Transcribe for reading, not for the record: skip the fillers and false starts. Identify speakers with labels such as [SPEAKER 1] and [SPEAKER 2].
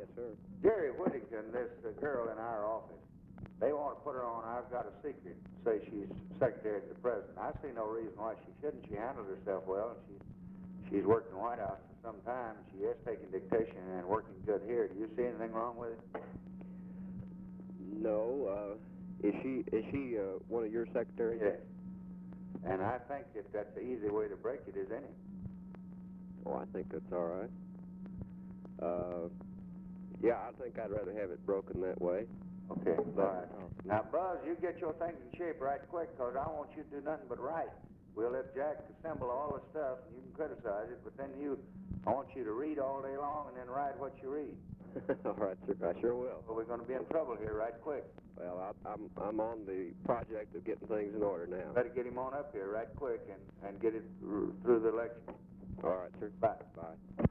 [SPEAKER 1] sir.
[SPEAKER 2] Jerry Whittington, this girl in our office, they want to put her on I've Got a Secret, say she's secretary to the president. I see no reason why she shouldn't. She handled herself well, and she's worked in the White House for some time. She is taking dictation and working good here. Do you see anything wrong with it?
[SPEAKER 1] No. Is she one of your secretaries?
[SPEAKER 2] Yes. And I think that that's the easy way to break it is any.
[SPEAKER 1] Oh, I think that's all right. Yeah, I think I'd rather have it broken that way.
[SPEAKER 2] Okay, all right. Now, Buzz, you get your things in shape right quick, because I want you to do nothing but write. We'll let Jack assemble all the stuff, and you can criticize it, but then I want you to read all day long and then write what you read.
[SPEAKER 1] All right, sir. I sure will.
[SPEAKER 2] Well, we're going to be in trouble here right quick.
[SPEAKER 1] Well, I'm on the project of getting things in order now.
[SPEAKER 2] Better get him on up here right quick and get it through the election.
[SPEAKER 1] All right, sir.
[SPEAKER 2] Bye.
[SPEAKER 1] Bye.